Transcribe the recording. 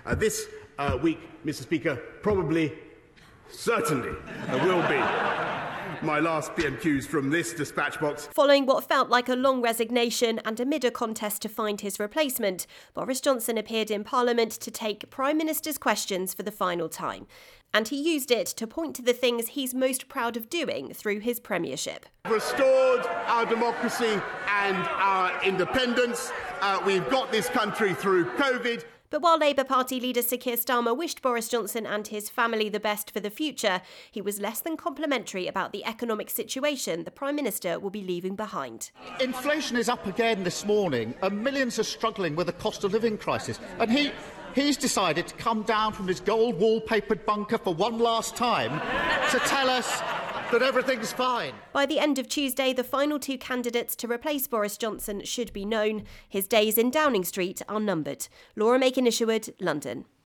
This week, Mr. Speaker, certainly will be my last PMQs from this dispatch box. Following what felt like a long resignation and amid a contest to find his replacement, Boris Johnson appeared in Parliament to take Prime Minister's questions for the final time. And he used it to point to the things he's most proud of doing through his premiership. Restored our democracy and our independence. We've got this country through COVID. But while Labour Party leader Sir Keir Starmer wished Boris Johnson and his family the best for the future, he was less than complimentary about the economic situation the Prime Minister will be leaving behind. Inflation is up again this morning and millions are struggling with the cost of living crisis. And he's decided to come down from his gold wallpapered bunker for one last time to tell us that everything's fine. By the end of Tuesday, the final two candidates to replace Boris Johnson should be known. His days in Downing Street are numbered. Laura Makin-Isherwood, London.